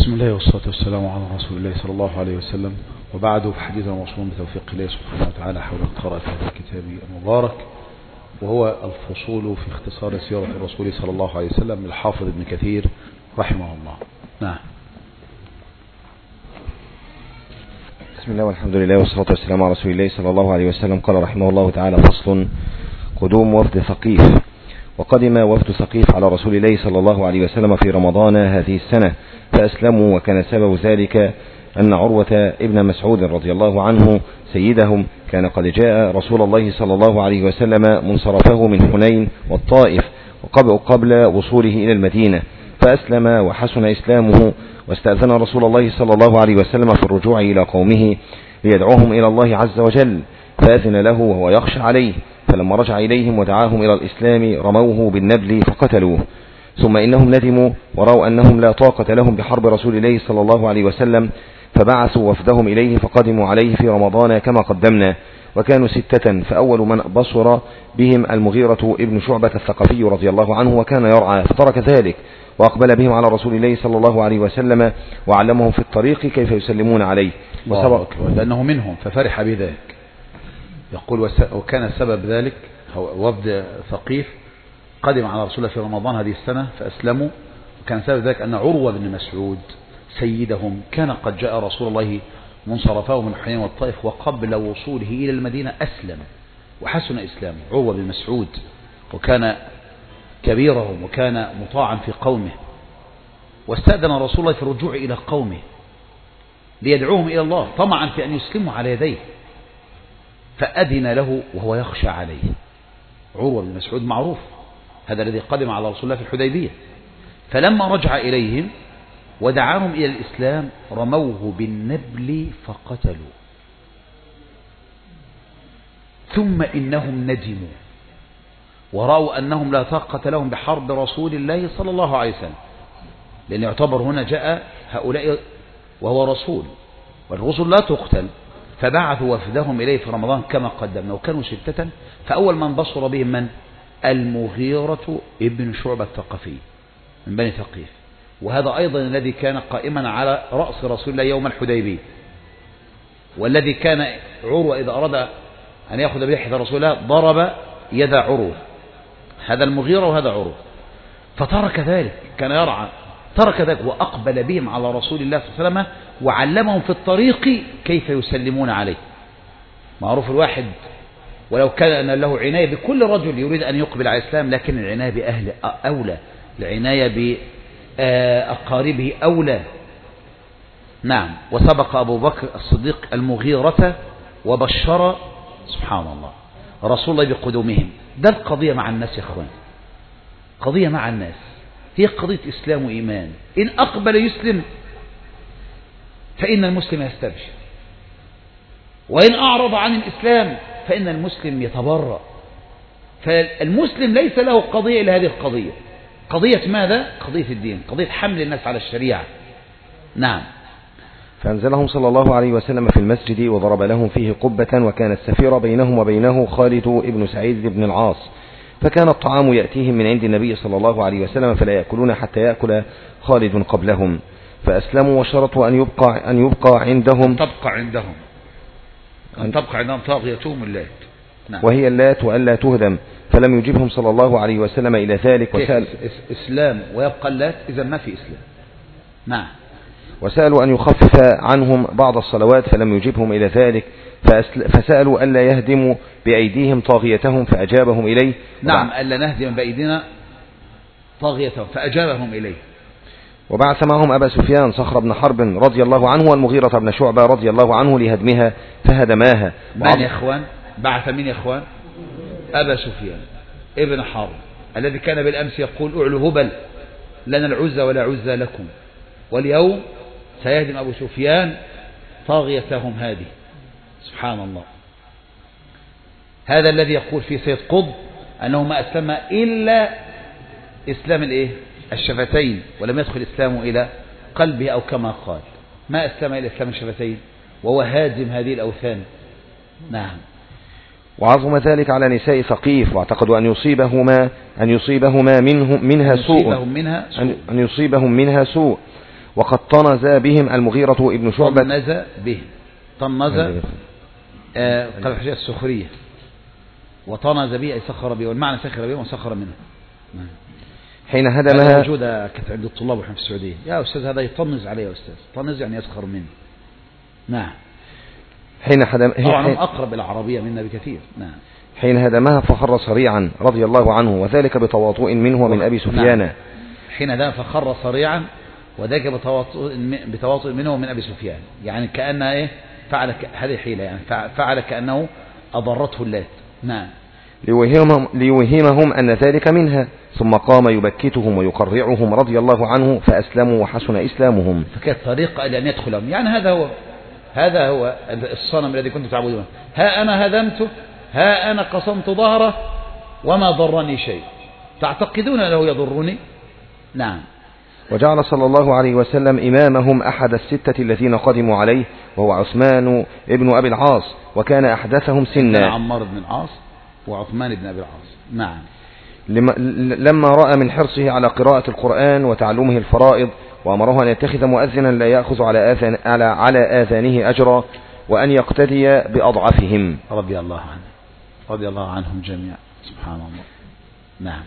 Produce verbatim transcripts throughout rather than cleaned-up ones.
بسم الله والصلاة والسلام على رسول الله صلى الله عليه وسلم، وبعد، فحديثنا موصول بتوفيق الله سبحانه وتعالى حول قراءة هذا الكتاب المبارك، وهو الفصول في اختصار سيرة الرسول صلى الله عليه وسلم للحافظ ابن كثير رحمه الله. نعم. بسم الله والحمد لله والصلاة والسلام على رسول الله صلى الله عليه وسلم. قال رحمه الله تعالى: فصل: قدوم وفد ثقيف. وقدم وفد ثقيف على رسول الله صلى الله عليه وسلم في رمضان هذه السنة فأسلموا، وكان سبب ذلك أن عروة ابن مسعود رضي الله عنه سيدهم كان قد جاء رسول الله صلى الله عليه وسلم منصرفه من حنين والطائف وقبل قبل وصوله إلى المدينة، فأسلم وحسن إسلامه، واستأذن رسول الله صلى الله عليه وسلم في الرجوع إلى قومه ليدعوهم إلى الله عز وجل، فأذن له وهو يخشى عليه، فلما رجع إليهم ودعاهم إلى الإسلام رموه بالنبل فقتلوه. ثم إنهم ندموا ورأوا أنهم لا طاقة لهم بحرب رسول الله صلى الله عليه وسلم، فبعثوا وفدهم إليه فقدموا عليه في رمضان كما قدمنا، وكانوا ستة، فأول من بصر بهم المغيرة ابن شعبة الثقفي رضي الله عنه، وكان يرعى فترك ذلك وأقبل بهم على رسول الله صلى الله عليه وسلم وعلمهم في الطريق كيف يسلمون عليه، وسبق لأنه منهم ففرح بذلك. يقول: وكان سبب ذلك وفد ثقيف قدم على رسول الله في رمضان هذه السنة فأسلموا، وكان سبب ذلك أن عروة بن مسعود سيدهم كان قد جاء رسول الله منصرفه من حنين والطائف، وقبل وصوله إلى المدينة أسلم وحسن إسلامه. عروة بن مسعود وكان كبيرهم وكان مطاعا في قومه، واستأذن رسول الله في الرجوع إلى قومه ليدعوهم إلى الله طمعا في أن يسلموا على يديه، فأذن له وهو يخشى عليه. عروة بن مسعود معروف، هذا الذي قدم على رسول الله في الحديبية، فلما رجع إليهم ودعاهم إلى الإسلام رموه بالنبل فقتلوا. ثم إنهم ندموا ورأوا أنهم لا طاقة لهم بحرب رسول الله صلى الله عليه وسلم، لأن يعتبر هنا جاء هؤلاء وهو رسول، والرسل لا تقتل، فبعثوا وفدهم إليه في رمضان كما قدمنا، وكانوا ستة، فأول من بصر بهم من؟ المغيرة ابن شعبة الثقفي من بني ثقيف، وهذا أيضا الذي كان قائما على رأس رسول الله يوم الحديبية، والذي كان عروة إذا أراد أن يأخذ بلحية رسول الله ضرب يد عروة، هذا المغيرة وهذا عروة، فترك ذلك، كان يرعى، ترك ذلك وأقبل بهم على رسول الله صلى الله عليه وسلم وعلمهم في الطريق كيف يسلمون عليه. معروف الواحد ولو كان له عناية بكل رجل يريد أن يقبل على الإسلام، لكن العناية بأهل أولى، العناية بأقاربه أولى. نعم. وسبق أبو بكر الصديق المغيرة وبشر سبحان الله رسول الله بقدومهم. ده القضية مع الناس يا أخوان، قضية مع الناس هي قضية إسلام وإيمان. إن أقبل يسلم فإن المسلم يستبشر، وإن أعرض عن الإسلام فإن المسلم يتبرأ. فالمسلم ليس له قضية إلى هذه القضية، قضية ماذا؟ قضية الدين، قضية حمل الناس على الشريعة. نعم. فأنزلهم صلى الله عليه وسلم في المسجد وضرب لهم فيه قبة، وكان السفير بينهم وبينه خالد ابن سعيد بن العاص، فكان الطعام يأتيهم من عند النبي صلى الله عليه وسلم فلا يأكلون حتى يأكل خالد قبلهم، فأسلموا وشرطوا أن يبقى, أن يبقى عندهم تبقى عندهم أن تبقى عندهم طاغيتهم اللات. نعم. وهي اللات وألا تهدم، فلم يجبهم صلى الله عليه وسلم إلى ذلك، وسأل إسلام ويبقى اللات إذا ما في إسلام. نعم. وسألوا أن يخفف عنهم بعض الصلوات فلم يجبهم إلى ذلك، فسألوا ألا يهدموا بأيديهم طاغيتهم فأجابهم إليه. نعم، ألا نهدم بأيدينا طاغيتهم فأجابهم إليه. وبعث معهم أبا سفيان صخر بن حرب رضي الله عنه والمغيرة بن شعبة رضي الله عنه لهدمها فهدماها. من يا إخوان؟ بعث مين يا إخوان؟ أبا سفيان ابن حرب الذي كان بالأمس يقول: أعلو هبل لنا العزة ولا عزة لكم، واليوم سيهدم أبو سفيان طاغيتهم هذه. سبحان الله. هذا الذي يقول في سيد قطب أنه ما أسلم إلا إسلام الإيه؟ الشفتين، ولم يدخل إسلامه إلى قلبه، أو كما قال ما أسلم إلى إسلام الشفتين، وهو هادم هذه الأوثان. نعم. وعظم ذلك على نساء ثقيف، واعتقدوا أن يصيبهما أن يصيبهما منه منها سوء منها سوء. أن يصيبهم منها سوء وقد طنز بهم المغيرة ابن شعبة. طنز بهم، طنز آه قال الحجاج السخرية، وطنز به أي سخر به، والمعنى سخر به وسخر منه. حين هدمها موجودة كانت عند الطلاب وإحنا في السعودية، يا أستاذ هذا يطنز عليه يا أستاذ، طنز يعني يسخر منه. نعم. حين هدم طبعا هم أقرب إلى العربية منا بكثير. نعم. حين هدمها فخر صريعا رضي الله عنه، وذلك بتواطؤ منه ومن أبي سفيان. نعم. حين هدمها فخر صريعا وذلك بتواطؤ بتواطؤ منه ومن أبي سفيان، يعني كأنها إيه فعل هذه حيلة، يعني فعل كأنه أضرته اللات. نعم. ليوهمهم, ليوهمهم أن ذلك منها، ثم قام يبكتهم ويقرعهم رضي الله عنه فأسلموا وحسن إسلامهم. فكانت طريقة لأن يدخلهم، يعني هذا هو هذا هو الصنم الذي كنتم تعبدونه، ها أنا هدمته، ها أنا قصمت ظهره وما ضرني شيء، تعتقدون أنه يضرني؟ نعم. وجعل صلى الله عليه وسلم إمامهم أحد الستة الذين قدموا عليه، وهو عثمان ابن أبي العاص، وكان أحدثهم سنا. عمار بن العاص وعثمان بن أبي العاص. نعم. لما رأى من حرصه على قراءة القرآن وتعلمه الفرائض، وأمره أن يتخذ مؤذنا لا يأخذ على آذان على على آذانه أجرا، وأن يقتدي بأضعفهم. رضي الله عنه، رضي الله عنهم جميعا. سبحان الله. نعم.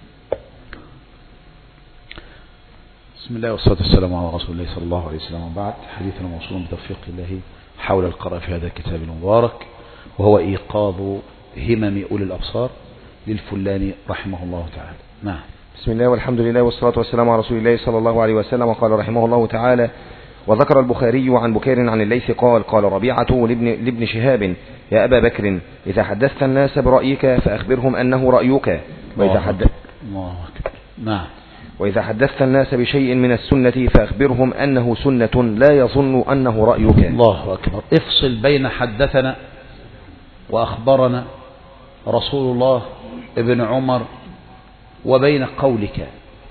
بسم الله والصلاة والسلام على رسول الله صلى الله عليه وسلم، وبعد. حديثنا موصول بتوفيق الله حول القراءة في هذا الكتاب المبارك، وهو إيقاظ همم أولي الأبصار للفلاني رحمه الله تعالى. نعم. بسم الله والحمد لله والصلاة والسلام على رسول الله صلى الله عليه وسلم. قال رحمه الله تعالى: وذكر البخاري عن بكير عن الليث قال: قال ربيعة لابن, لابن شهاب: يا أبا بكر، إذا حدثت الناس برأيك فأخبرهم أنه رأيك، وإذا حدثت الله أكبر. نعم. وإذا حدثت الناس بشيء من السنة فأخبرهم أنه سنة لا يظن أنه رأيك. الله أكبر. افصل بين حدثنا وأخبرنا رسول الله ابن عمر وبين قولك،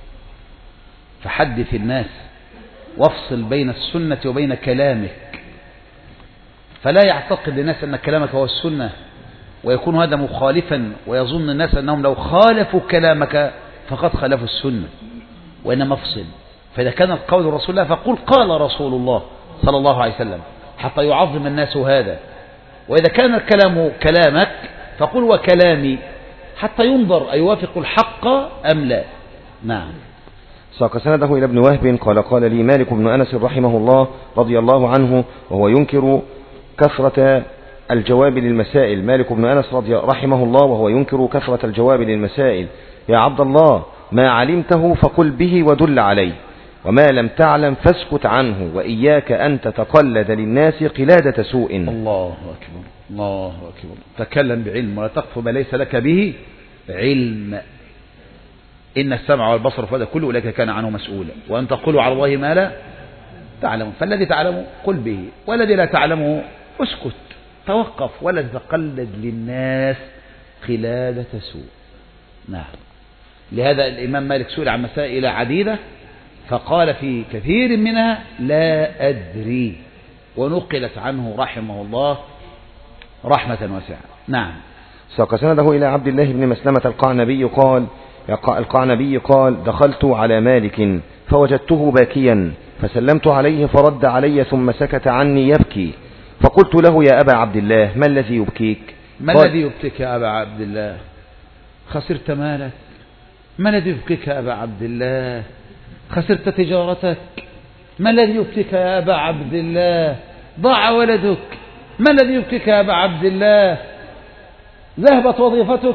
فحدث الناس وافصل بين السنة وبين كلامك، فلا يعتقد الناس أن كلامك هو السنة ويكون هذا مخالفا، ويظن الناس أنهم لو خالفوا كلامك فقد خالفوا السنة، وإنما افصل. فإذا كان القول رسول الله فقل قال رسول الله صلى الله عليه وسلم حتى يعظم الناس هذا، وإذا كان الكلام كلامك فقل وكلامي حتى ينظر أيوافق الحق أم لا. نعم. ساق سنده إلى ابن وهب قال: قال لي مالك بن أنس رحمه الله رضي الله عنه، وهو ينكر كثرة الجواب للمسائل. مالك بن أنس رضي رحمه الله وهو ينكر كثرة الجواب للمسائل: يا عبد الله، ما علمته فقل به ودل عليه، وما لم تعلم فاسكت عنه، وإياك أن تتقلد للناس قلادة سوء. الله أكبر، الله أكبر. تكلم بعلم ولا تقف ما ليس لك به علم. إن السمع والبصر فهذا كله أولئك كان عنه مسؤولا، وأن تقولوا على الله ما لا تعلم. فالذي تعلمه قل به، والذي لا تعلمه اسكت، توقف، ولا تتقلد للناس قلادة سوء. نعم. لهذا الإمام مالك سئل عن مسائل عديدة فقال في كثير منها لا أدري، ونقلت عنه رحمه الله رحمة واسعة. نعم. ساق سنده إلى عبد الله بن مسلمة القعنبي قال: القعنبي قال: دخلت على مالك فوجدته باكيا، فسلمت عليه فرد علي ثم سكت عني يبكي، فقلت له: يا أبا عبد الله، ما الذي يبكيك؟ ما الذي يبكيك يا أبا عبد الله؟ خسرت مالك؟ ما الذي يبكيك يا أبا عبد الله؟ خسرت تجارتك؟ ما الذي يبكيك يا أبا عبد الله؟ ضاع ولدك؟ ما الذي يبكيك يا أبا عبد الله؟ ذهبت وظيفتك؟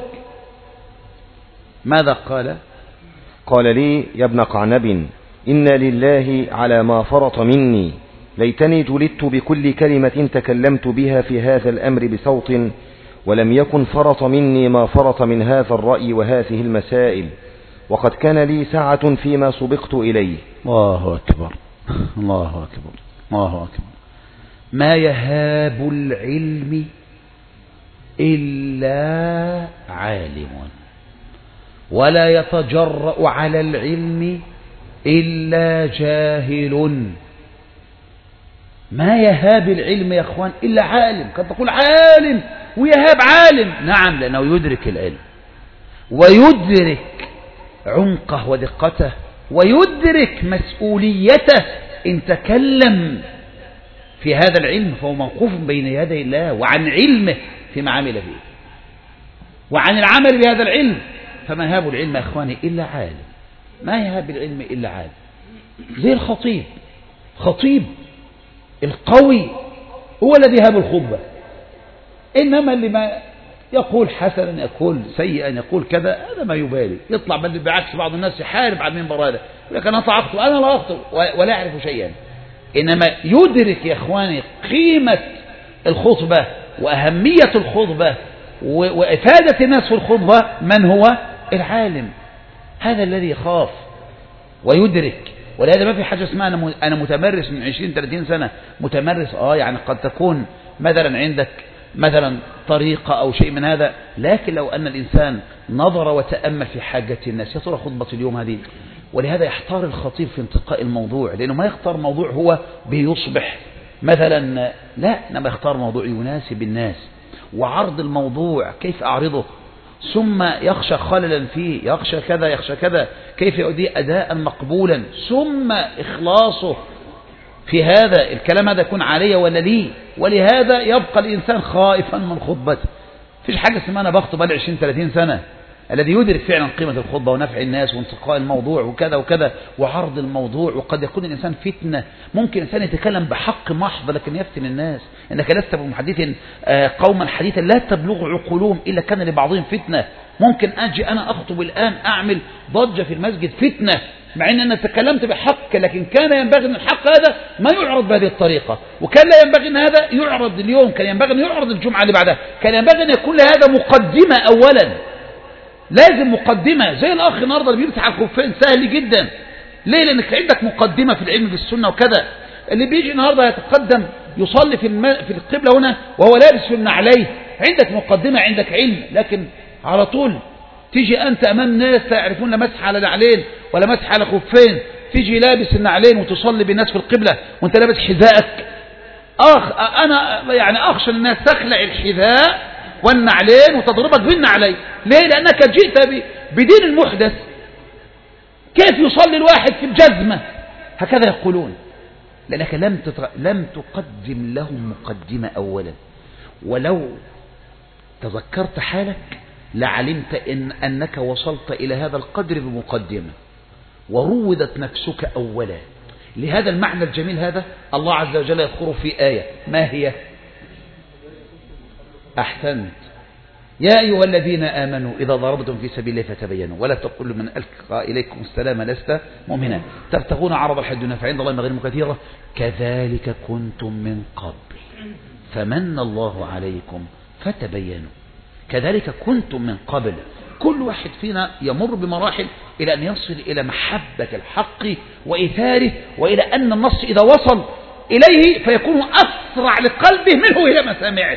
ماذا قال؟ قال لي: يا ابن قعنب، إن لله على ما فرط مني، ليتني جلدت بكل كلمة تكلمت بها في هذا الأمر بصوت، ولم يكن فرط مني ما فرط من هذا الرأي وهذه المسائل، وقد كان لي سعة فيما سبقت إليه. الله أكبر، الله أكبر، الله أكبر. ما يهاب العلم إلا عالم، ولا يتجرأ على العلم إلا جاهل. ما يهاب العلم يا أخوان إلا عالم. قد تقول عالم ويهاب عالم، نعم، لأنه يدرك العلم ويدرك عمقه ودقته ويدرك مسؤوليته إن تكلم في هذا العلم فهو موقوف بين يدي الله وعن علمه فيما عمل فيه، وعن العمل بهذا العلم. فما يهاب العلم يا أخواني إلا عالم، ما يهاب العلم إلا عالم. زي الخطيب، خطيب القوي هو الذي يهاب الخطبة، إنما اللي ما يقول حسنا يقول سيئا يقول كذا هذا ما يبالي، يطلع بل بعكس بعض الناس يحارب على المنبر هذا يقول لك أنا أطعت أنا لا أخطئ ولا أعرف شيئا. إنما يدرك يا إخواني قيمة الخطبة وأهمية الخطبة وإفادة الناس في الخطبة من هو العالم، هذا الذي يخاف ويدرك. ولهذا ما في حاجة اسمها أنا متمرس من عشرين ثلاثين سنة متمرس. آه يعني قد تكون مثلا عندك مثلا طريقة أو شيء من هذا، لكن لو أن الإنسان نظر وتأمل في حاجة الناس يا ترى خطبة اليوم هذه. ولهذا يحتار الخطيب في انتقاء الموضوع، لأنه ما يختار موضوع هو بيصبح مثلا، لا، إنما يختار موضوع يناسب الناس وعرض الموضوع كيف أعرضه، ثم يخشى خللا فيه، يخشى كذا يخشى كذا، كيف يؤدي أداء مقبولا، ثم إخلاصه في هذا الكلام هذا يكون علي ولا لي. ولهذا يبقى الإنسان خائفا من خطبته. فيش حاجة اسمها أنا بخطب بقالي عشرين ثلاثين سنة. الذي يدرك فعلا قيمة الخطبة ونفع الناس وانتقاء الموضوع وكذا وكذا وعرض الموضوع. وقد يكون الإنسان فتنة، ممكن الإنسان يتكلم بحق محض لكن يفتن الناس. إنك لست بمحدث قوما حديثا لا تبلغ عقولهم إلا كان لبعضهم فتنة. ممكن أجي أنا أخطب الآن أعمل ضجة في المسجد فتنة، مع أن أنا تكلمت بحق، لكن كان ينبغي أن الحق هذا ما يعرض بهذه الطريقة، وكان لا ينبغي أن هذا يعرض اليوم، كان ينبغي أن يعرض الجمعة اللي بعدها، كان ينبغي أن يكون لهذا مقدمة أولا، لازم مقدمة. زي الأخ النهارده اللي بيمسح على الخفين سهل جدا. ليه؟ لأنك عندك مقدمة في العلم بالسنة وكذا. اللي بيجي النهارده يتقدم يصلي في الم... في القبلة هنا وهو لابس في النعلين، عندك مقدمة عندك علم، لكن على طول تيجي أنت أمام ناس لا يعرفون لا مسح على نعلين ولا مسح على خفين، تيجي لابس النعلين وتصلي بالناس في القبلة وأنت لابس حذائك. أخ أنا يعني أخشى الناس تخلع الحذاء والنعلين وتضربك بالنعلين. ليه؟ لأنك جئت بدين المحدث. كيف يصلي الواحد في الجزمة؟ هكذا يقولون، لأنك لم تتر... لم تقدم لهم مقدمة أولا. ولو تذكرت حالك لعلمت إن أنك وصلت إلى هذا القدر بمقدمة وروضت نفسك أولا. لهذا المعنى الجميل هذا الله عز وجل يذكره في آية، ما هي؟ أحسنت. يا أيها الذين آمنوا إذا ضربتم في سبيل الله فتبينوا ولا تقولوا من ألقى إليكم السلام لست مؤمنا تبتغون عرض الحياة الدنيا فعند الله مغانم كثيرة كذلك كنتم من قبل فمن الله عليكم فتبينوا. كذلك كنتم من قبل. كل واحد فينا يمر بمراحل إلى أن يصل إلى محبة الحق وإثاره، وإلى أن النص إذا وصل إليه فيكون أسرع لقلبه منه إلى مسامعه،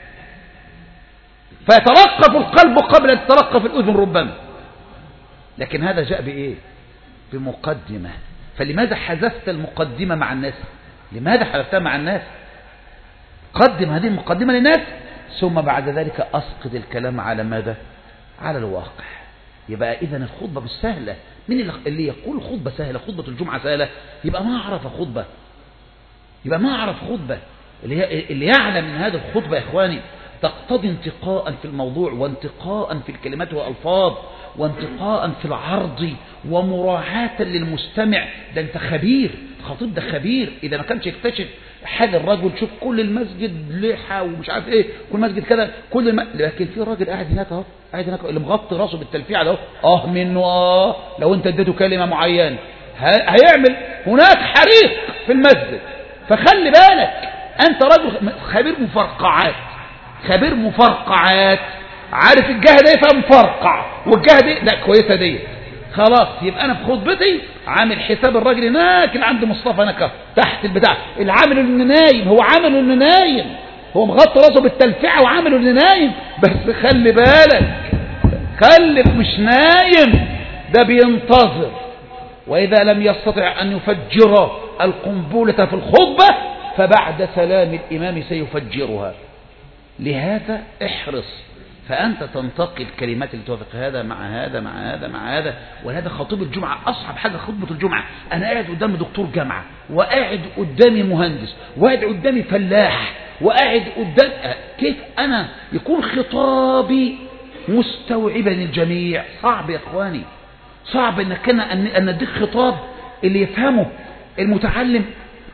فيترقف القلب قبل أن تترقف الأذن ربما. لكن هذا جاء بإيه؟ بمقدمة. فلماذا حذفت المقدمة مع الناس؟ لماذا حذفتها مع الناس؟ قدم هذه المقدمة للناس ثم بعد ذلك أسقط الكلام على ماذا؟ على الواقع. يبقى إذن الخطبة مش سهلة. من اللي يقول خطبة سهلة، خطبة الجمعة سهلة، يبقى ما عرف خطبة، يبقى ما عرف خطبة. اللي, اللي يعلم من هذه الخطبة يا إخواني تقتضي انتقاء في الموضوع وانتقاء في الكلمات والألفاظ وانتقاء في العرض ومراعاة للمستمع. ده انت خبير، الخطيب ده خبير. إذا ما كانش يكتشف حال الرجل، شوف كل المسجد لحى ومش عارف ايه، كل مسجد كذا، كل الم... لكن في راجل قاعد هناك اهو، قاعد هناك اللي مغطي راسه بالتلفيعه ده اه منه اه لو انت اديته كلمه معينه ه... هيعمل هناك حريق في المسجد. فخلي بالك، انت رجل خبير مفرقعات، خبير مفرقعات، عارف الجهه دي فيها مفرقع والجهه دي لا كويسه دي خلاص. يبقى انا في خطبتي عامل حساب الراجل هناك اللي عند مصطفى هناك تحت البتاع، العامل اللي نايم هو عامل اللي نايم، هو مغطي راسه بالتلفيعه وعامل اللي نايم. بس خلي بالك، خليك مش نايم، ده بينتظر. واذا لم يستطع ان يفجر القنبله في الخطبه فبعد سلام الامام سيفجرها. لهذا احرص فأنت تنتقل كلمات اللي توافق هذا مع هذا مع هذا مع هذا. وهذا خطيب الجمعة أصعب حاجة خطبة الجمعة. أنا قاعد قدامي دكتور جامعة، وقاعد قدامي مهندس، وقاعد قدامي فلاح، وقاعد قدام، كيف أنا يكون خطابي مستوعبا للجميع؟ صعب يا إخواني، صعب إنك أنا أن أديك خطاب اللي يفهمه المتعلم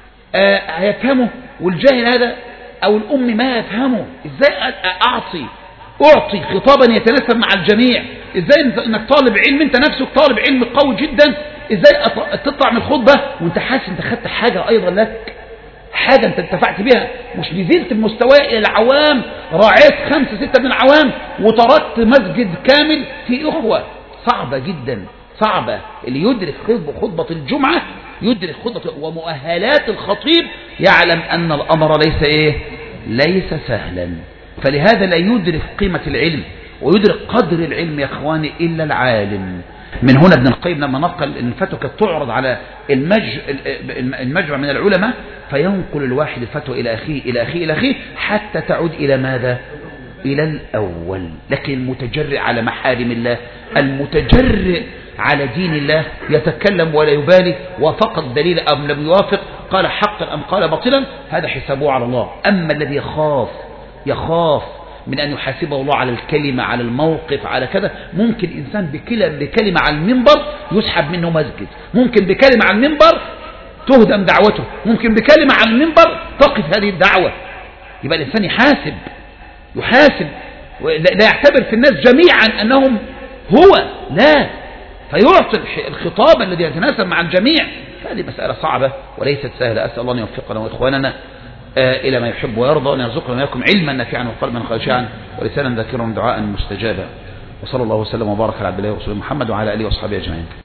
آه هيفهمه، والجاهل هذا أو الأم ما يفهمه. إزاي أعطي أعطي خطابا يتناسب مع الجميع؟ إزاي إنك طالب علم، أنت نفسك طالب علم قوي جدا، إزاي تطلع من الخطبة وأنت حاسس أنت خدت حاجة أيضا لك، حاجة أنت انتفعت بها، مش نزلت بمستوى إلى العوام، راعيت خمسة ستة من العوام وتركت مسجد كامل في أخوة. صعبة جدا، صعبة. اللي يدرك خطبة الجمعة يدرك خطبة ومؤهلات الخطيب يعلم أن الأمر ليس إيه؟ ليس سهلا. فلهذا لا يدرك قيمة العلم ويدرك قدر العلم يا إخواني إلا العالم. من هنا ابن القيم لما نقل أن الفتوى كانت تعرض على المج... المجمع من العلماء، فينقل الواحد الفتوى إلى أخيه إلى أخيه إلى أخيه حتى تعود إلى ماذا؟ إلى الأول. لكن المتجرئ على محارم الله، المتجرئ على دين الله يتكلم ولا يبالي، وفقط دليل أم لم يوافق، قال حقا أم قال باطلا، هذا حسابه على الله. أما الذي يخاف يخاف من أن يحاسبه الله على الكلمة، على الموقف، على كذا، ممكن إنسان بكلمة على المنبر يسحب منه مسجد، ممكن بكلمة على المنبر تهدم دعوته، ممكن بكلمة على المنبر تقف هذه الدعوة. يبقى الإنسان يحاسب يحاسب لا يعتبر في الناس جميعا أنهم هو، لا، فيعطي الخطاب الذي يتناسب مع الجميع. فهذه مسألة صعبة وليست سهلة. أسأل الله أن يوفقنا وإخواننا إلى ما يحب ويرضى، وأن يرزقنا وإياكم علما نافعا وقلبا خاشعا ولسانا ذاكرا ودعاء مستجابا. وصلى الله وسلم وبارك على عبد الله ورسوله محمد وعلى آله وأصحابه أجمعين.